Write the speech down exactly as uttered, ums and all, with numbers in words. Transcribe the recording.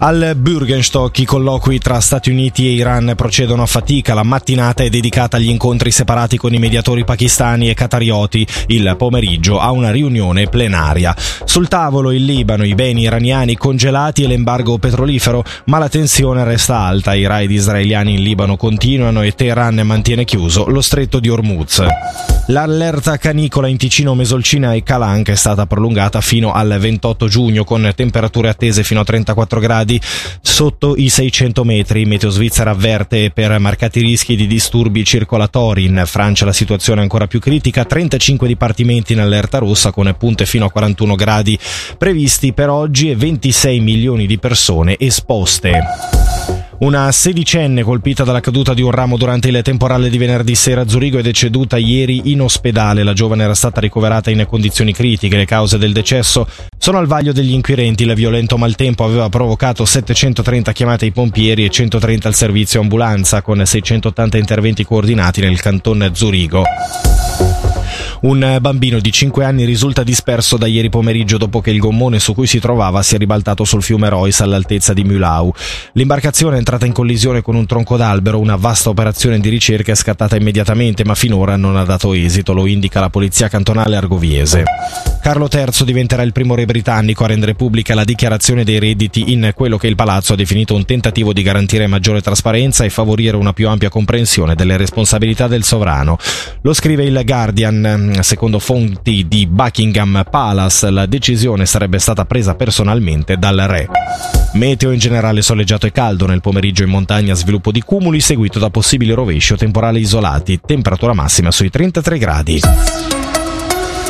Al Bürgenstock i colloqui tra Stati Uniti e Iran procedono a fatica. La mattinata è dedicata agli incontri separati con i mediatori pakistani e qatarioti. Il pomeriggio a una riunione plenaria. Sul tavolo il Libano, i beni iraniani congelati e l'embargo petrolifero, ma la tensione resta alta. I raid israeliani in Libano continuano e Teheran mantiene chiuso lo stretto di Hormuz. L'allerta canicola in Ticino, Mesolcina e Calanca è stata prolungata fino al ventotto giugno con temperature attese fino a trentaquattro gradi sotto i seicento metri. Meteo Svizzera avverte per marcati rischi di disturbi circolatori. In Francia la situazione è ancora più critica, trentacinque dipartimenti in allerta rossa con punte fino a quarantuno gradi previsti per oggi e ventisei milioni di persone esposte. Una sedicenne colpita dalla caduta di un ramo durante il temporale di venerdì sera a Zurigo è deceduta ieri in ospedale. La giovane era stata ricoverata in condizioni critiche. Le cause del decesso sono al vaglio degli inquirenti. Il violento maltempo aveva provocato settecentotrenta chiamate ai pompieri e centotrenta al servizio ambulanza, con seicentottanta interventi coordinati nel canton Zurigo. Un bambino di cinque anni risulta disperso da ieri pomeriggio dopo che il gommone su cui si trovava si è ribaltato sul fiume Reuss all'altezza di Mühlau. L'imbarcazione è entrata in collisione con un tronco d'albero. Una vasta operazione di ricerca è scattata immediatamente, ma finora non ha dato esito, lo indica la polizia cantonale argoviese. Carlo terzo diventerà il primo re britannico a rendere pubblica la dichiarazione dei redditi in quello che il palazzo ha definito un tentativo di garantire maggiore trasparenza e favorire una più ampia comprensione delle responsabilità del sovrano. Lo scrive il Guardian. Secondo fonti di Buckingham Palace, la decisione sarebbe stata presa personalmente dal re. Meteo in generale soleggiato e caldo. Nel pomeriggio in montagna sviluppo di cumuli seguito da possibili rovesci o temporali isolati. Temperatura massima sui trentatré gradi.